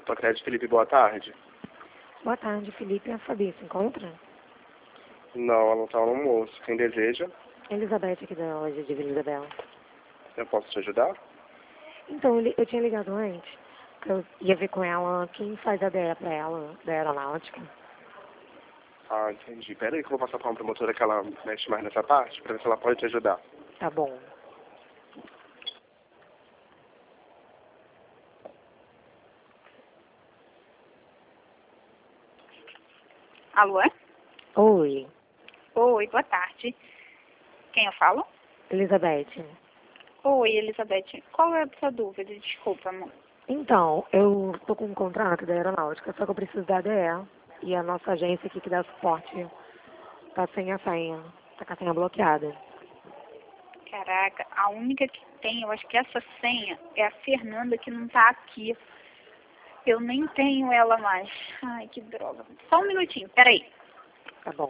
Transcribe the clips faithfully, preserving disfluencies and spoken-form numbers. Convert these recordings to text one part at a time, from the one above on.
Autocrédito Felipe, boa tarde. Boa tarde, Felipe. A Fabi se encontra? Não, ela não está no almoço. Quem deseja? Elizabeth aqui da loja de Vila Isabel. Eu posso te ajudar? Então, eu, li- eu tinha ligado antes, que eu ia ver com ela quem faz a D E pra ela, da aeronáutica. Ah, entendi. Pera aí que eu vou passar para uma promotora que ela mexe mais nessa parte, para ver se ela pode te ajudar. Tá bom. Alô? Oi, Oi, boa tarde. Quem eu falo? Elizabeth. Oi, Elizabeth. Qual é a sua dúvida? Desculpa, amor. Então, eu tô com um contrato da aeronáutica, só que eu preciso da D E. E a nossa agência aqui que dá suporte tá sem a senha. Tá com a senha bloqueada. Caraca, a única que tem, eu acho que essa senha é a Fernanda que não tá aqui. Eu nem tenho ela mais. Ai, que droga. Só um minutinho, peraí. Tá bom.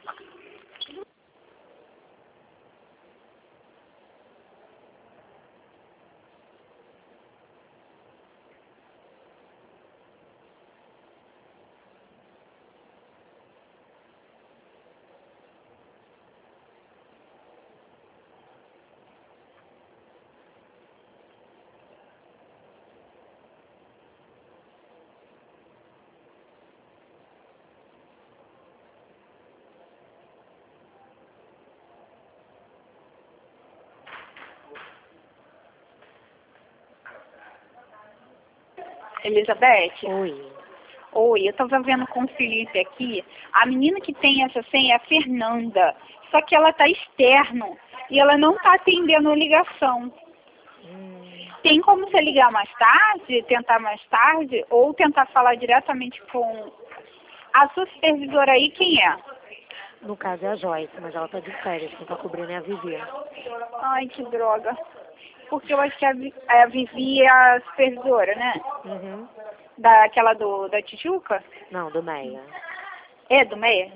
Elizabeth? Oi. Oi, eu tava vendo com o Felipe aqui. A menina que tem essa senha é a Fernanda. Só que ela tá externo e ela não tá atendendo a ligação. Hum, Tem como você ligar mais tarde, tentar mais tarde, ou tentar falar diretamente com a sua supervisora aí, quem é? no caso é a Joyce, mas ela tá de férias, quem tá cobrindo é a Vivi. Ai, que droga. Porque eu acho que a, Vi- a Vivi é a supervisora, né? Uhum. Daquela do, da Tijuca? Não, do Meia. É, do Meia?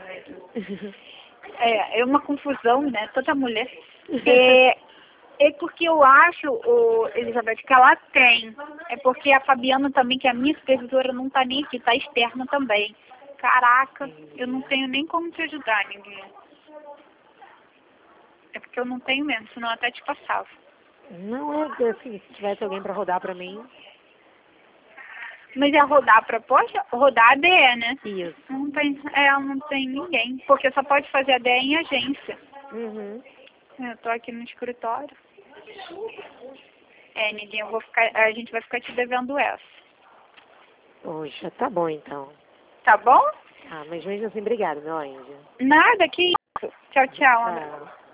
É, é uma confusão, né? Toda mulher. É, é porque eu acho, ô, Elizabeth, que ela tem. É porque a Fabiana também, que é a minha supervisora, não tá nem aqui, tá externa também. Caraca, eu não tenho nem como te ajudar, ninguém. É porque eu não tenho mesmo, senão eu até te passava. Não é que, assim, se tivesse alguém pra rodar pra mim. Mas é rodar pra poxa? Rodar a D E, né? Isso. Não tem, é, não tem ninguém. Porque só pode fazer a D E em agência. Uhum. Eu tô aqui no escritório. É, ninguém, eu vou ficar, a gente vai ficar te devendo essa. Poxa, tá bom então. Tá bom? Ah, mas mesmo assim, obrigada, meu anjo. Nada, que isso. Tchau, tchau. Um abraço. Tchau.